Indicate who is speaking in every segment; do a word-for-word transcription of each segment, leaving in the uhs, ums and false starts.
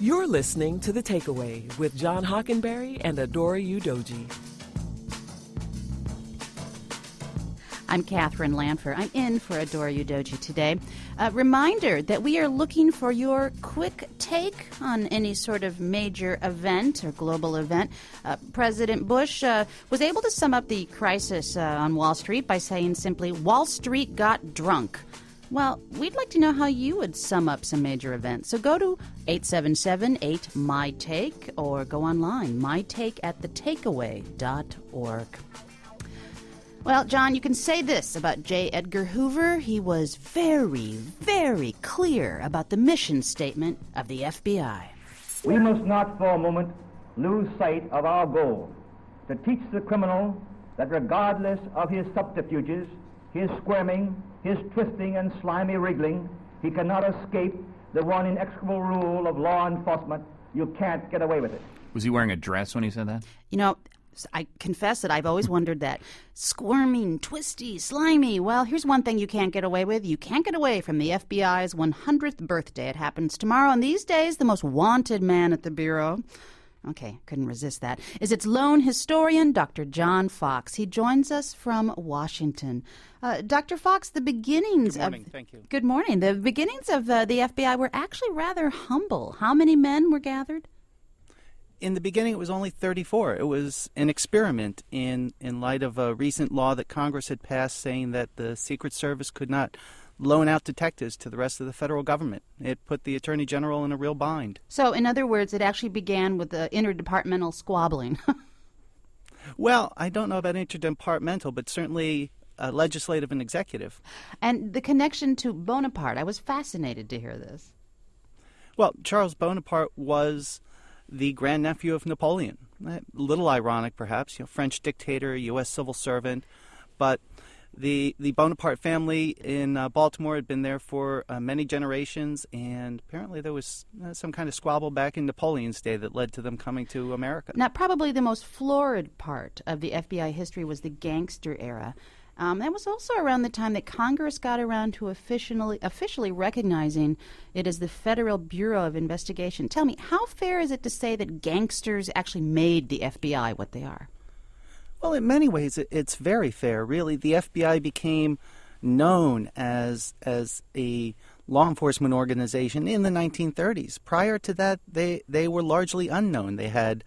Speaker 1: You're listening to The Takeaway with John Hockenberry and Adora Udoji.
Speaker 2: I'm Catherine Lanfer. I'm in for Adora Udoji today. A reminder that we are looking for your quick take on any sort of major event or global event. Uh, President Bush uh, was able to sum up the crisis uh, on Wall Street by saying simply, Wall Street got drunk. Well, we'd like to know how you would sum up some major events. So go to eight seven seven eight M Y Take or go online, mytake at the takeaway dot org. Well, John, you can say this about J. Edgar Hoover. He was very, very clear about the mission statement of the F B I.
Speaker 3: We must not for a moment lose sight of our goal, to teach the criminal that regardless of his subterfuges, his squirming, his twisting and slimy wriggling, he cannot escape the one inexorable rule of law enforcement: you can't get away with it.
Speaker 4: Was he wearing a dress when he said that?
Speaker 2: You know, I confess that I've always wondered that. Squirming, twisty, slimy. Well, here's one thing you can't get away with. You can't get away from the F B I's one hundredth birthday. It happens tomorrow, and these days, the most wanted man at the Bureau, okay, couldn't resist that, is its lone historian, Doctor John Fox. He joins us from Washington. Uh, Doctor Fox, the beginnings
Speaker 5: Good morning.
Speaker 2: of...
Speaker 5: Thank you.
Speaker 2: Good morning. The beginnings of uh, the F B I were actually rather humble. How many men were gathered?
Speaker 5: In the beginning, it was only thirty-four. It was an experiment in, in light of a recent law that Congress had passed saying that the Secret Service could not loan out detectives to the rest of the federal government. It put the Attorney General in a real bind.
Speaker 2: So, in other words, it actually began with the interdepartmental squabbling.
Speaker 5: Well, I don't know about interdepartmental, but certainly uh, legislative and executive.
Speaker 2: And the connection to Bonaparte, I was fascinated to hear this.
Speaker 5: Well, Charles Bonaparte was the grandnephew of Napoleon. A little ironic, perhaps, you know, French dictator, U S civil servant, but the the Bonaparte family in uh, Baltimore had been there for uh, many generations, and apparently there was uh, some kind of squabble back in Napoleon's day that led to them coming to America.
Speaker 2: Now, probably the most florid part of the F B I history was the gangster era. Um, that was also around the time that Congress got around to officially officially recognizing it as the Federal Bureau of Investigation. Tell me, how fair is it to say that gangsters actually made the F B I what they are?
Speaker 5: Well, in many ways, it, it's very fair, really. The F B I became known as as a law enforcement organization in the nineteen thirties. Prior to that, they, they were largely unknown. They had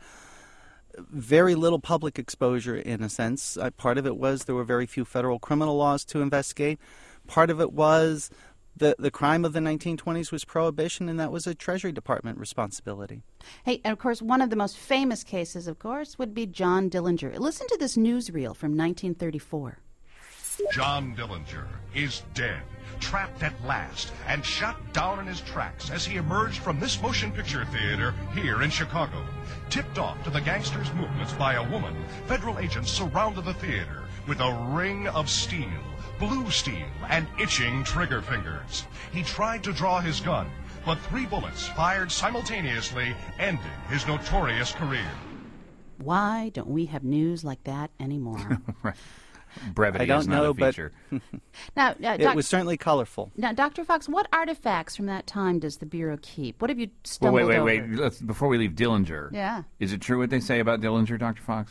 Speaker 5: very little public exposure, in a sense. Uh, part of it was there were very few federal criminal laws to investigate. Part of it was the, the crime of the nineteen twenties was prohibition, and that was a Treasury Department responsibility.
Speaker 2: Hey, and of course, one of the most famous cases, of course, would be John Dillinger. Listen to this newsreel from nineteen thirty-four.
Speaker 6: John Dillinger is dead, trapped at last, and shot down in his tracks as he emerged from this motion picture theater here in Chicago. Tipped off to the gangsters' movements by a woman, federal agents surrounded the theater with a ring of steel, blue steel, and itching trigger fingers. He tried to draw his gun, but three bullets fired simultaneously ended his notorious career.
Speaker 2: Why don't we have news like that anymore?
Speaker 4: Right. Brevity
Speaker 5: I don't
Speaker 4: is not
Speaker 5: know,
Speaker 4: a feature.
Speaker 5: but
Speaker 2: now, uh,
Speaker 5: it
Speaker 2: doc-
Speaker 5: was certainly colorful.
Speaker 2: Now, Doctor Fox, what artifacts from that time does the Bureau keep? What have you
Speaker 4: Well,
Speaker 2: stumbled
Speaker 4: wait, wait,
Speaker 2: over?
Speaker 4: wait. Let's, before we leave Dillinger,
Speaker 2: Yeah.
Speaker 4: is it true what they say about Dillinger, Doctor Fox?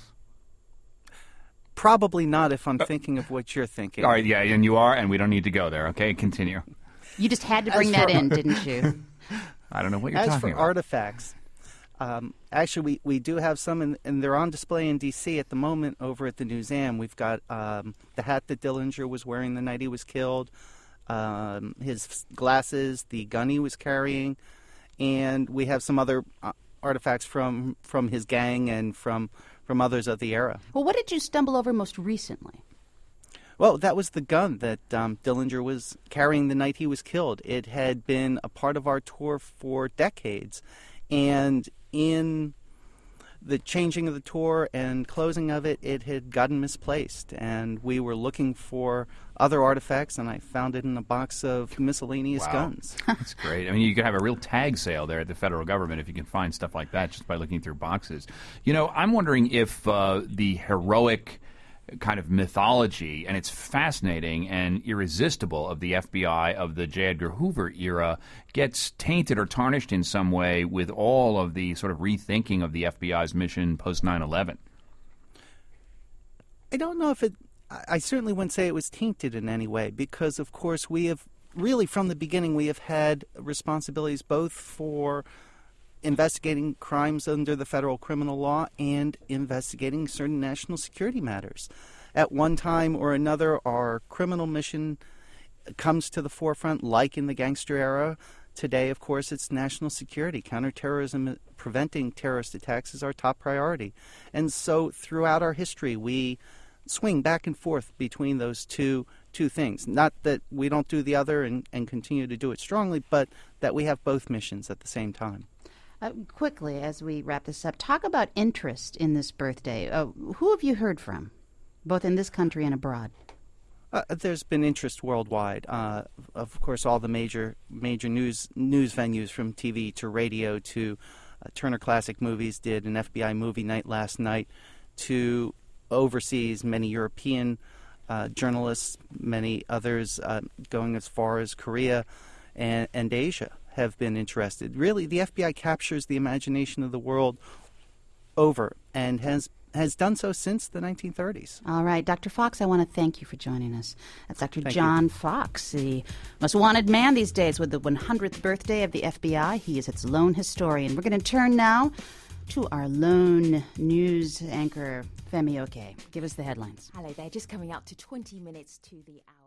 Speaker 5: Probably not if I'm thinking of what you're thinking.
Speaker 4: All right, yeah, and you are, and we don't need to go there, okay? Continue.
Speaker 2: You just had to bring
Speaker 5: As
Speaker 2: that
Speaker 5: for-
Speaker 2: in, didn't you?
Speaker 4: I don't know what you're
Speaker 5: As
Speaker 4: talking
Speaker 5: for
Speaker 4: about.
Speaker 5: artifacts, um, actually, we, we do have some, and, and they're on display in D C at the moment over at the museum. We've got um, the hat that Dillinger was wearing the night he was killed, um, his glasses, the gun he was carrying, and we have some other uh, artifacts from, from his gang and from, from others of the era.
Speaker 2: Well, what did you stumble over most recently?
Speaker 5: Well, that was the gun that um, Dillinger was carrying the night he was killed. It had been a part of our tour for decades, and in the changing of the tour and closing of it, it had gotten misplaced, and we were looking for other artifacts, and I found it in a box of miscellaneous
Speaker 4: Wow.
Speaker 5: guns.
Speaker 4: That's great. I mean, you could have a real tag sale there at the federal government if you can find stuff like that just by looking through boxes. You know, I'm wondering if uh, the heroic kind of mythology, and it's fascinating and irresistible of the F B I of the J. Edgar Hoover era gets tainted or tarnished in some way with all of the sort of rethinking of the F B I's mission post nine eleven.
Speaker 5: I don't know if it, I certainly wouldn't say it was tainted in any way, because of course we have, really from the beginning, we have had responsibilities both for investigating crimes under the federal criminal law and investigating certain national security matters. At one time or another, our criminal mission comes to the forefront, like in the gangster era. Today, of course, it's national security. Counterterrorism, preventing terrorist attacks is our top priority. And so throughout our history, we swing back and forth between those two two things. Not that we don't do the other and, and continue to do it strongly, but that we have both missions at the same time.
Speaker 2: Uh, quickly, as we wrap this up, talk about interest in this birthday. Uh, who have you heard from, both in this country and abroad?
Speaker 5: Uh, there's been interest worldwide. Uh, of course, all the major major news news venues, from T V to radio to uh, Turner Classic Movies did an F B I movie night last night, to overseas, many European uh, journalists, many others uh, going as far as Korea and, and Asia have been interested. Really, the F B I captures the imagination of the world over and has has done so since the nineteen thirties.
Speaker 2: All right, Doctor Fox, I want to thank you for joining us. That's Doctor
Speaker 5: Thank
Speaker 2: John
Speaker 5: you.
Speaker 2: Fox, the most wanted man these days with the one hundredth birthday of the F B I. He is its lone historian. We're going to turn now to our lone news anchor, Femi Oke. Give us the headlines.
Speaker 7: Hello there, just coming up to twenty minutes to the hour.